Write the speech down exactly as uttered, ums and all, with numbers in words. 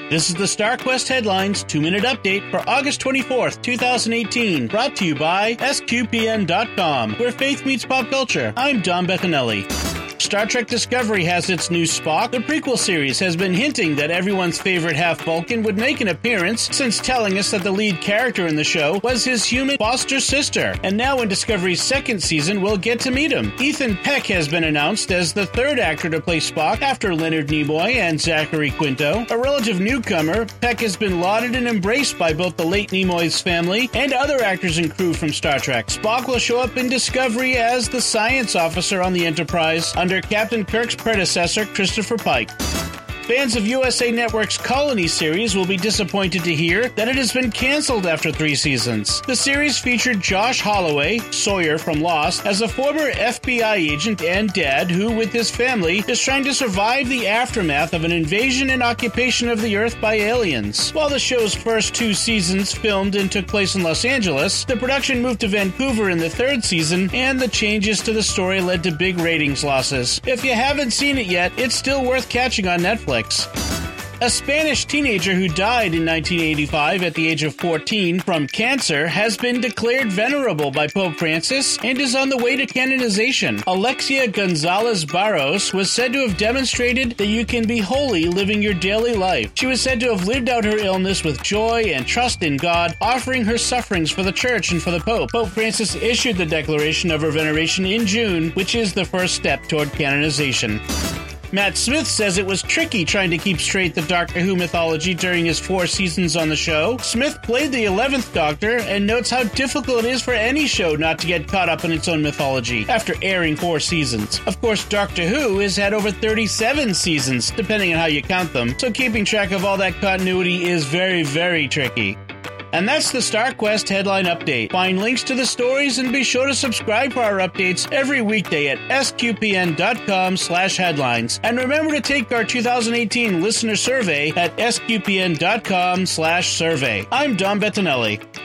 This is the StarQuest Headlines two-minute update for August twenty-fourth, twenty eighteen, brought to you by S Q P N dot com, where faith meets pop culture. I'm Dom Bettinelli. Star Trek Discovery has its new Spock. The prequel series has been hinting that everyone's favorite half-Vulcan would make an appearance, since telling us that the lead character in the show was his human foster sister. And now in Discovery's second season, we'll get to meet him. Ethan Peck has been announced as the third actor to play Spock after Leonard Nimoy and Zachary Quinto. A relative newcomer, Peck has been lauded and embraced by both the late Nimoy's family and other actors and crew from Star Trek. Spock will show up in Discovery as the science officer on the Enterprise, under Captain Kirk's predecessor, Christopher Pike. Fans of U S A Network's Colony series will be disappointed to hear that it has been canceled after three seasons. The series featured Josh Holloway, Sawyer from Lost, as a former F B I agent and dad who, with his family, is trying to survive the aftermath of an invasion and occupation of the Earth by aliens. While the show's first two seasons filmed and took place in Los Angeles, the production moved to Vancouver in the third season, and the changes to the story led to big ratings losses. If you haven't seen it yet, it's still worth catching on Netflix. A Spanish teenager who died in nineteen eighty-five at the age of fourteen from cancer has been declared venerable by Pope Francis and is on the way to canonization. Alexia Gonzalez Barros was said to have demonstrated that you can be holy living your daily life. She was said to have lived out her illness with joy and trust in God, offering her sufferings for the Church and for the Pope. Pope Francis issued the declaration of her veneration in June, which is the first step toward canonization. Matt Smith says it was tricky trying to keep straight the Doctor Who mythology during his four seasons on the show. Smith played the eleventh Doctor and notes how difficult it is for any show not to get caught up in its own mythology after airing four seasons. Of course, Doctor Who has had over thirty-seven seasons, depending on how you count them, so keeping track of all that continuity is very, very tricky. And that's the StarQuest Headline Update. Find links to the stories and be sure to subscribe for our updates every weekday at S Q P N dot com slash headlines. And remember to take our two thousand eighteen listener survey at S Q P N dot com slash survey. I'm Dom Bettinelli.